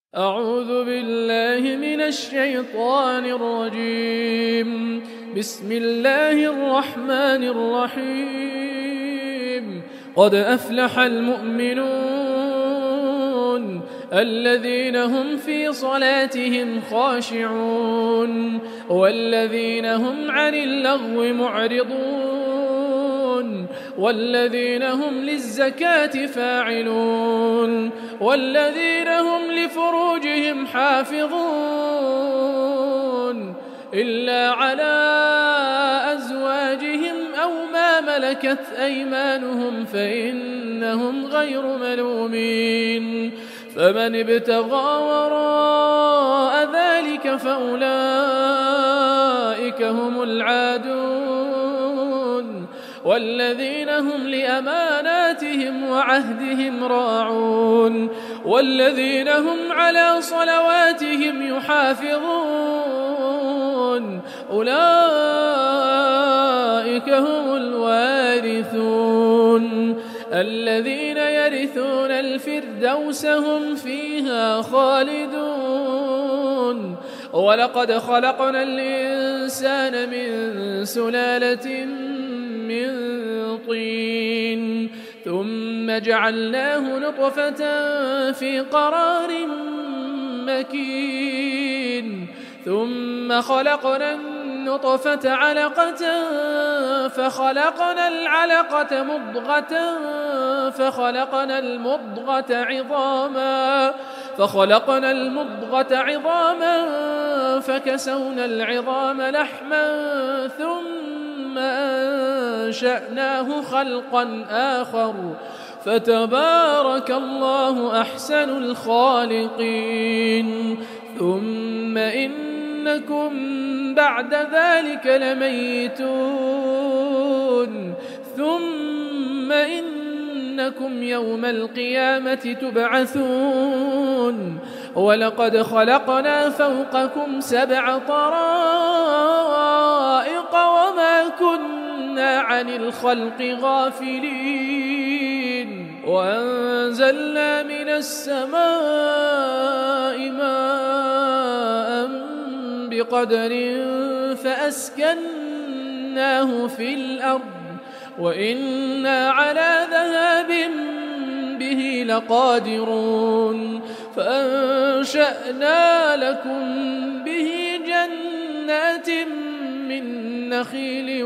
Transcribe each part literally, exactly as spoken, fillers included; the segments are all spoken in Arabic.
أعوذ بالله من الشيطان الرجيم. بسم الله الرحمن الرحيم. قد أفلح المؤمنون الذين هم في صلاتهم خاشعون والذين هم عن اللغو معرضون والذين هم للزكاة فاعلون والذين هم لفروجهم حافظون إلا على أزواجهم أو ما ملكت أيمانهم فإنهم غير ملومين. فمن ابتغى وراء ذلك فأولئك هم العادون والذين هم لأماناتهم وعهدهم راعون والذين هم على صلواتهم يحافظون أولئك هم الوارثون الذين يرثون الفردوس هم فيها خالدون. ولقد خلقنا الإنسان من سلالة من طين ثم جعلناه نطفة في قرار مكين ثم خلقنا النطفة علقة فخلقنا العلقة مضغة فخلقنا المضغة عظاما فخلقنا المضغة عظاما فكسونا العظام لحما ثم أنشأناه خلقا آخر فتبارك الله أحسن الخالقين. ثم إنكم بعد ذلك لميتون ثم إنكم يوم القيامة تبعثون. ولقد خلقنا فوقكم سبع طرائق وما كنا عن الخلق غافلين وأنزلنا من السماء ماء بقدر فأسكناه في الأرض وإنا على ذهاب به لقادرون. فأنشأنا لكم به جنات من نخيل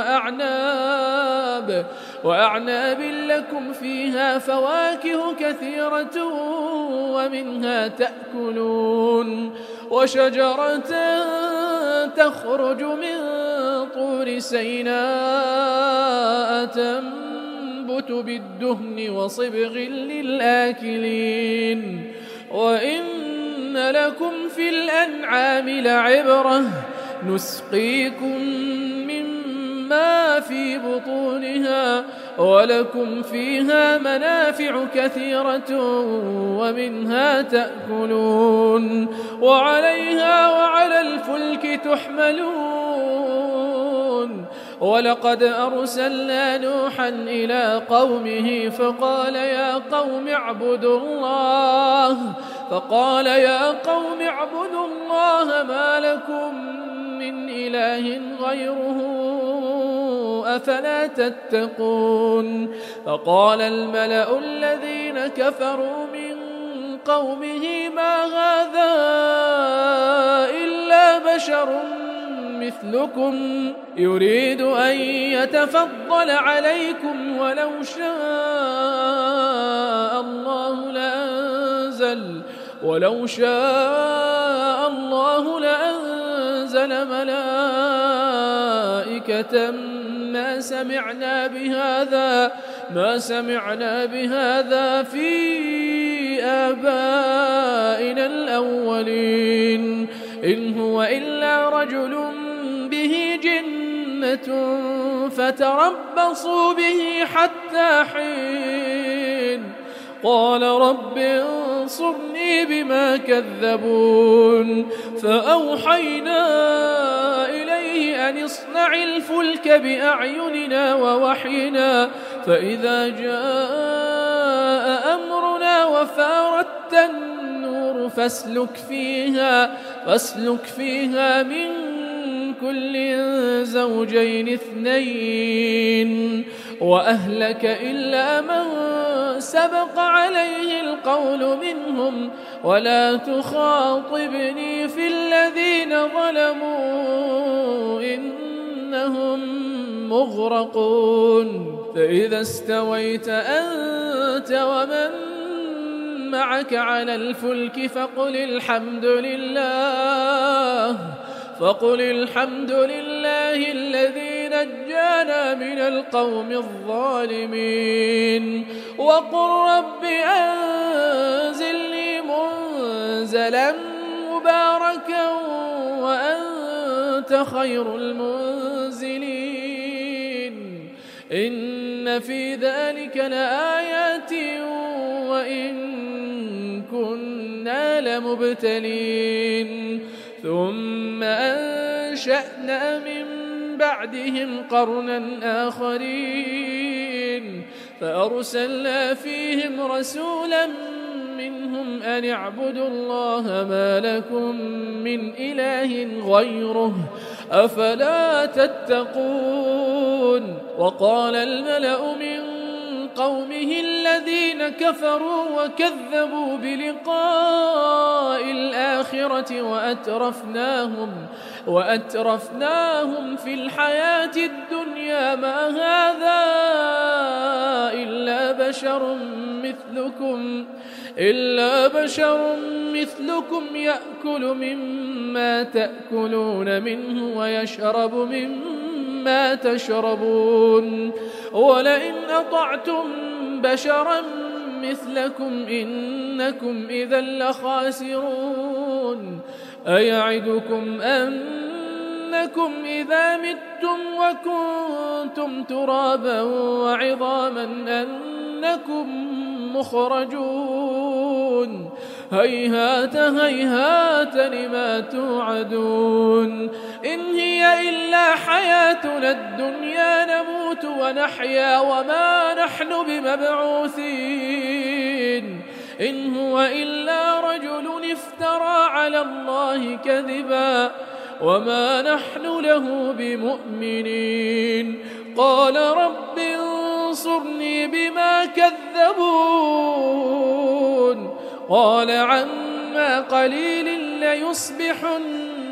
وأعناب وأعناب لكم فيها فواكه كثيرة ومنها تأكلون وشجرة تخرج من طور سيناء تنبت بالدهن وصبغ للآكلين. وإن لكم في الأنعام لعبرة نسقيكم مما في بطونها ولكم فيها منافع كثيرة ومنها تأكلون وعليها وعلى الفلك تحملون. ولقد أرسلنا نوحا إلى قومه فقال يا قوم اعبدوا الله فقال يا قوم اعبدوا الله ما لكم من إله غيره أفلا تتقون. فقال الملأ الذين كفروا من قومه ما هذا إلا بشر مثلكم يريد أن يتفضل عليكم ولو شاء الله لأنزل ولو شاء الله لأنزل ملائكة ما سمعنا بهذا ما سمعنا بهذا في آبائنا الأولين إن هو إلا رجل به جنة فتربصوا به حتى حين. قال رب انصرني بما كذبون. فأوحينا إليه أن اصنع الفلك بأعيننا ووحينا فإذا جاء أمرنا وفارت النور فاسلك فيها, فاسلك فيها من كل زوجين اثنين وأهلك إلا من سبق عليه القول منهم ولا تخاطبني في الذين ظلموا إنهم مغرقون. فإذا استويت أنت ومن معك على الفلك فقل الحمد لله فقل الحمد لله الذي نجانا من القوم الظالمين وقل رب أنزلني منزلا مباركا وأنت خير المنزلين. إن في ذلك لآيات وإن كنا لمبتلين. ثم أنشأنا من بعدهم قرنا آخرين فأرسلنا فيهم رسولا منهم أن اعبدوا الله ما لكم من إله غيره أفلا تتقون. وقال الملأ من قومه الذين كفروا وكذبوا بلقاء الآخرة وأترفناهم, وأترفناهم في الحياة الدنيا ما هذا إلا بشر مثلكم إلا بشر مثلكم يأكل مما تأكلون منه ويشرب مما تشربون ولئن أطعتم بشرا مثلكم إنكم إذا لخاسرون. أيعدكم أنكم إذا متم وكنتم ترابا وعظاما أنكم مخرجون هيهات هيهات لما توعدون. إن هي إلا حياتنا الدنيا نموت ونحيا وما نحن بمبعوثين. إن هو إلا رجل افترى على الله كذبا وما نحن له بمؤمنين. قال رب انصرني بما كذبون قال عما قليل ليصبحن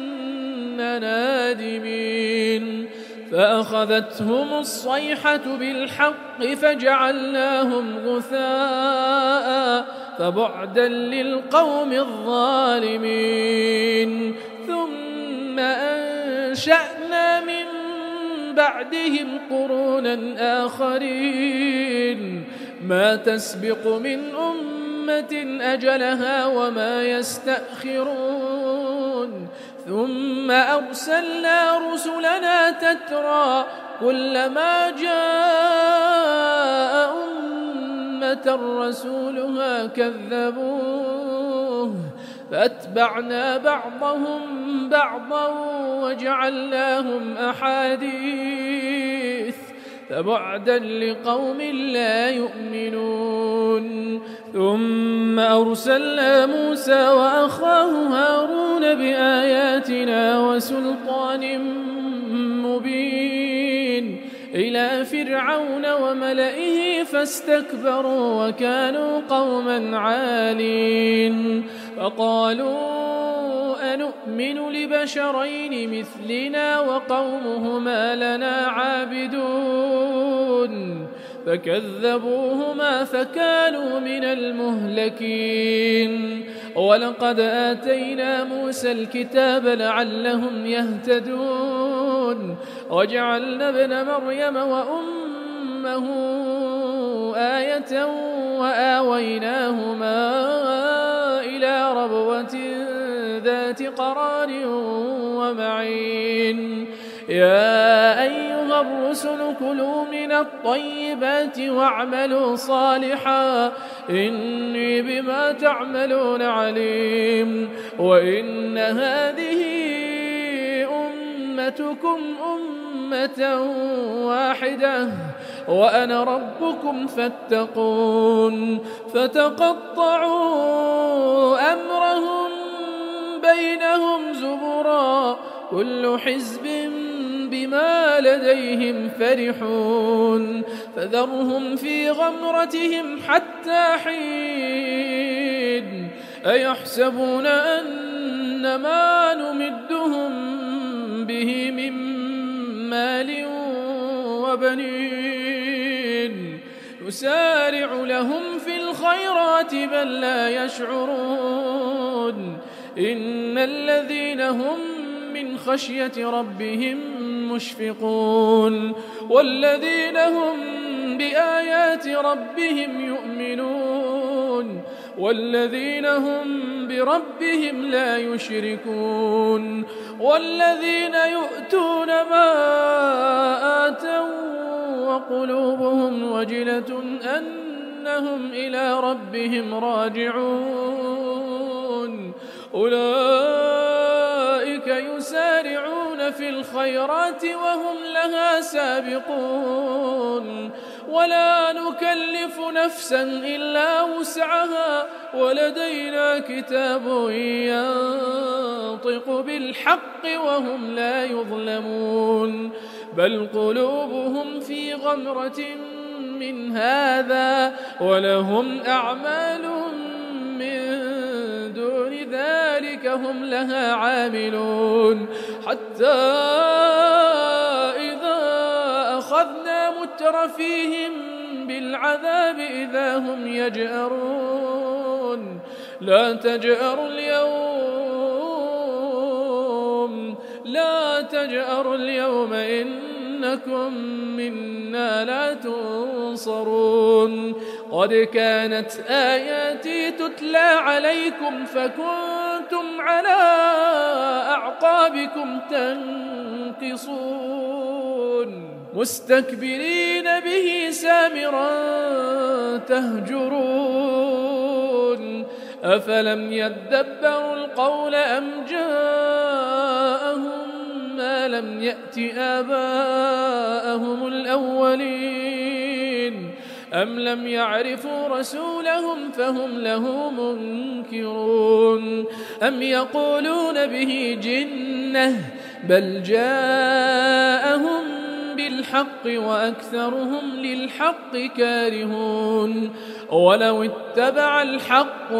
نادمين. فأخذتهم الصيحة بالحق فجعلناهم غثاء فبعدا للقوم الظالمين. ثم أنشأنا من بعدهم قرونا آخرين ما تسبق من أمة أجلها وما يستأخرون. ثم أرسلنا رسلنا تترى كلما جاء أمة رسولها كذبوه فأتبعنا بعضهم بعضا وجعلناهم أحاديث فبعدا لقوم لا يؤمنون. ثم أرسلنا موسى وأخاه هارون بآياتنا وسلطان مبين إلى فرعون وملئه فاستكبروا وكانوا قوما عالين. فقالوا أنؤمن لبشرين مثلنا وقومهما لنا عابدون فكذبوهما فكانوا من المهلكين. ولقد آتينا موسى الكتاب لعلهم يهتدون وجعلنا ابن مريم وأمه آية وآويناهما إلى ربوة ذات قرار ومعين. يا أيها الرسل كلوا من الطيبات واعملوا صالحا إني بما تعملون عليم. وإن هذه أمتكم أمة واحدة وأنا ربكم فاتقون فتقطعوا أمرهم بينهم زبرا كل حزب بما لديهم فرحون فذرهم في غمرتهم حتى حين أيحسبون أن ما نمدهم به من مال وبنين نسارع لهم في الخيرات بل لا يشعرون إن الذين هم من خشية ربهم مشفقون والذين هم بآيات ربهم يؤمنون والذين هم بربهم لا يشركون والذين يؤتون ما آتوا وقلوبهم وجلة أنهم إلى ربهم راجعون أولئك يسارعون في الخيرات وهم لها سابقون ولا نكلف نفسا إلا وسعها ولدينا كتاب ينطق بالحق وهم لا يظلمون بل قلوبهم في غمرة من هذا ولهم أعمال من دون ذلك هم لها عاملون حتى إذا أخذنا مترفيهم بالعذاب إذا هم يجأرون لا تجأروا اليوم لا تجأروا اليوم إنكم منا لا تنصرون قد كانت آياتي تتلى عليكم فكنتم على أعقابكم تنكصون مستكبرين به سامرا تهجرون أفلم يدبروا القول أم جاءهم ما لم يأت آباءهم الأولين أم لم يعرفوا رسولهم فهم له منكرون أم يقولون به جنة بل جاءهم بالحق وأكثرهم للحق كارهون ولو اتبع الحق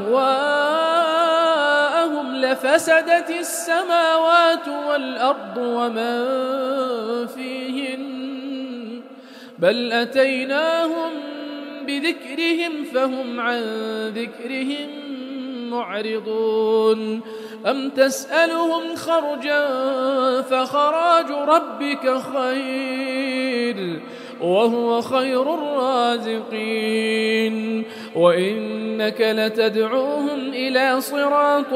أهواءهم لفسدت السماوات والأرض ومن فيهن بل أتيناهم بذكرهم فهم عن ذكرهم معرضون أم تسألهم خرجا فخراج ربك خير وهو خير الرازقين وإنك لتدعوهم إلى صراط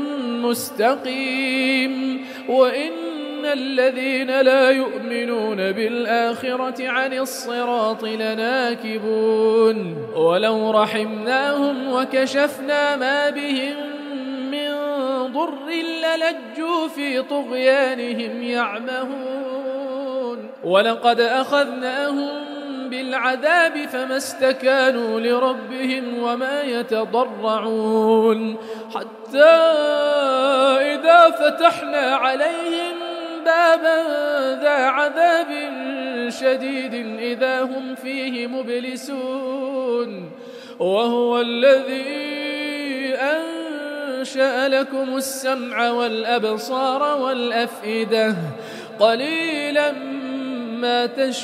مستقيم وإن الذين لا يؤمنون بالآخرة عن الصراط لناكبون ولو رحمناهم وكشفنا ما بهم من ضر للجوا في طغيانهم يعمهون ولقد أخذناهم بالعذاب فما استكانوا لربهم وما يتضرعون حتى إذا فتحنا عليهم بابا ذا عذاب شديد إذا هم فيه مبلسون وهو الذي أنشأ لكم السمع والأبصار والأفئدة قليلا ما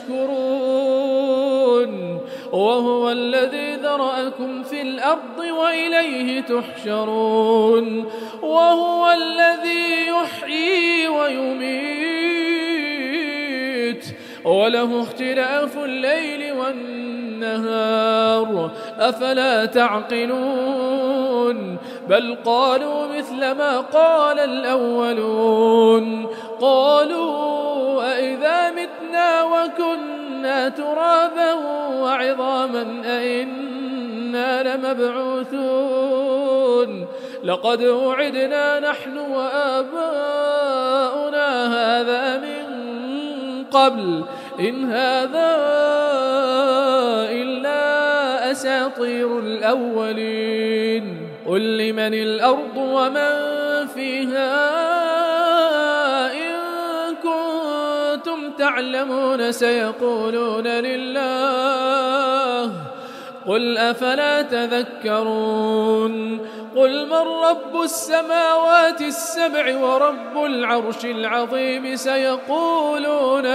تشكرون وهو الذي ذرأكم في الأرض وإليه تحشرون وهو الذي يحيي ويميت وله اختلاف الليل والنهار أفلا تعقلون بل قالوا مثل ما قال الأولون قالوا أئذا متنا وكنا ترابا وعظاما أئنا لمبعوثون لقد وعدنا نحن وآباؤنا هذا من قبل إن هذا إلا أساطير الأولين قل لمن الأرض ومن فيها إن كنتم تعلمون سيقولون لله قل أفلا تذكرون قل من رب السماوات السبع ورب العرش العظيم سيقولون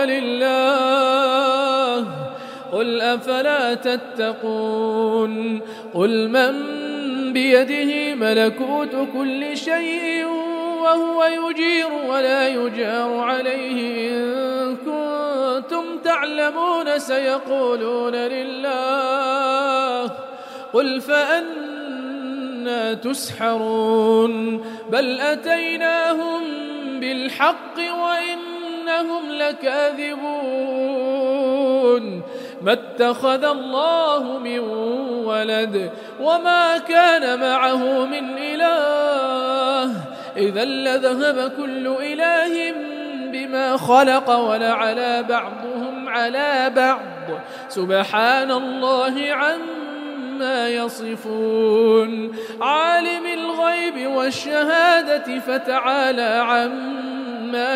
لله قل أفلا تتقون قل من بيده ملكوت كل شيء وهو يجير ولا يجار عليه إن كنتم تعلمون سيقولون لله قل فأنى تسحرون بل أتيناهم بالحق وإنهم لكاذبون ما اتخذ الله من ولد وما كان معه من إله إذا لذهب كل إله بما خلق ولعلى بعضهم على بعض سبحان الله عما يصفون عالم الغيب والشهادة فتعالى عما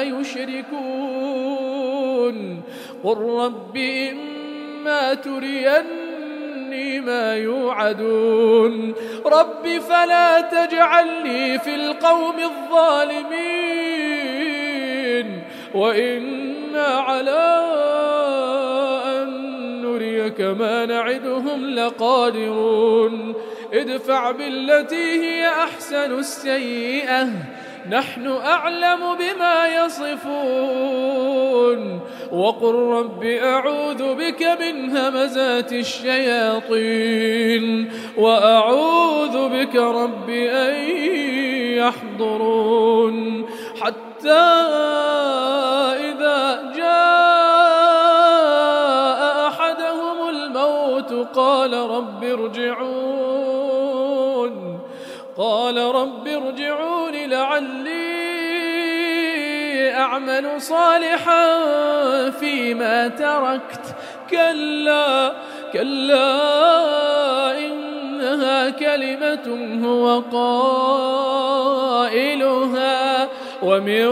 يشركون قل رب إما تريني ما يوعدون رب فلا تجعلني في القوم الظالمين وإنا على أن نريك ما نعدهم لقادرون ادفع بالتي هي أحسن السيئة نحن أعلم بما يصفون وقل رب أعوذ بك من همزات الشياطين وأعوذ بك رب أن يحضرون حتى إذا جاء أحدهم الموت قال رب ارجعون قال رب ارجعون لعلي أعمل صالحا فيما تركت كلا كلا إنها كلمة هو قائلها ومن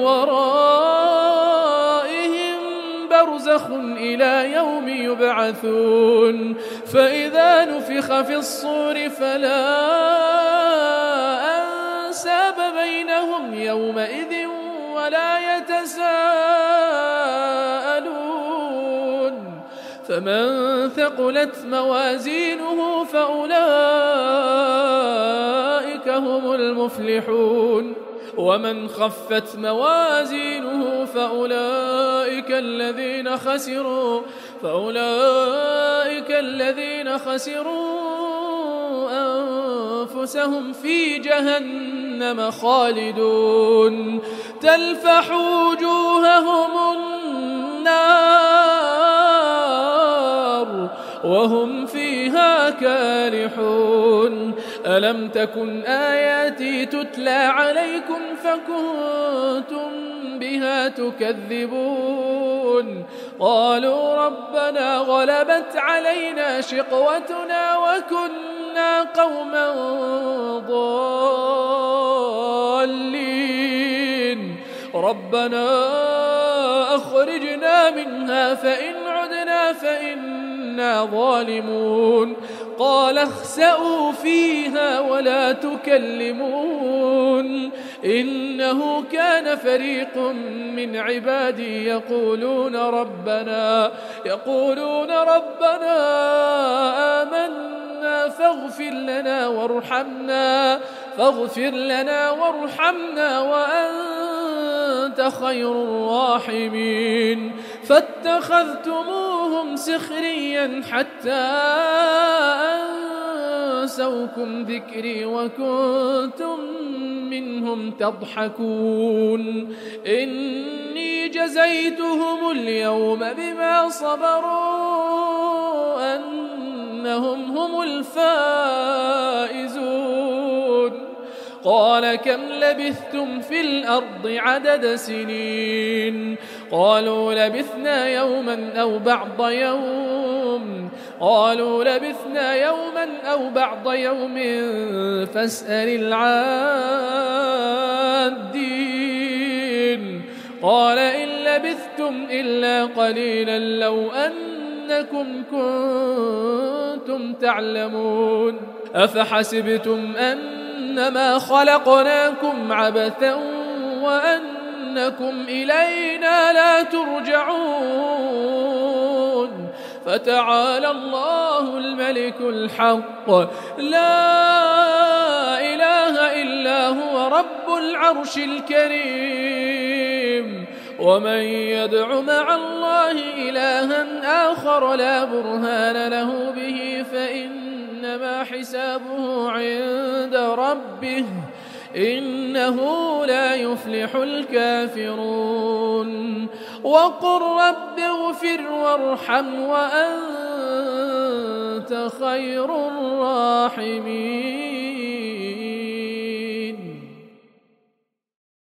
ورائهم برزخ إلى يوم يبعثون فإذا نفخ في الصور فلا أنساب بينهم يومئذ ولا يتساءلون فمن ثقلت موازينه فأولئك هم المفلحون ومن خفت موازينه فأولئك الذين خسروا فأولئك الذين خسروا أنفسهم في جهنم خالدون تلفح وجوههم النار وهم فيها كالحون ألم تكن آياتي تتلى عليكم فكنتم بها تكذبون قالوا ربنا غلبت علينا شقوتنا وكنا قوما ضالين ربنا أخرجنا منها فإن عدنا فإنا ظالمون قال اخسئوا فيها ولا تكلمون إنه كان فريق من عبادي يقولون ربنا يقولون ربنا آمنا فاغفر لنا وارحمنا فاغفر لنا وارحمنا وأنت خير الراحمين فاتخذتموهم سخريا حتى أنسوكم ذكري وكنتم منهم تضحكون إني جزيتهم اليوم بما صبروا أنهم هم الفائزون قال كم لبثتم في الأرض عدد سنين قالوا لبثنا يوما أو بعض يوم قالوا لبثنا يوما أو بعض يوم فاسأل العادين قال إن لبثتم إلا قليلا لو أنكم كنتم تعلمون أفحسبتم أنما خلقناكم عبثا وأنكم إلينا لا ترجعون فتعالى الله الملك الحق لا إله إلا هو رب العرش الكريم ومن يدع مع الله إلها آخر لا برهان له به فإنما حسابه عند ربه إنه لا يفلح الكافرون وقل رب اغفر وارحم وأنت خير الراحمين.